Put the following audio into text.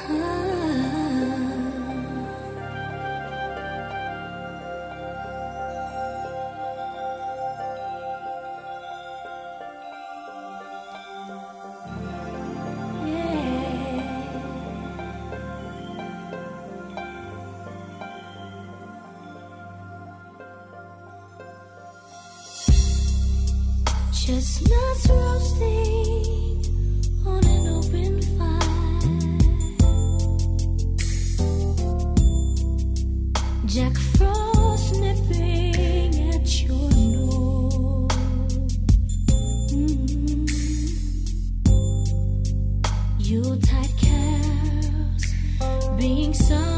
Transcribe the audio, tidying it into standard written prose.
Chestnuts roasting on an open fire. Jack Frost nipping at your nose. Yuletide carols being sung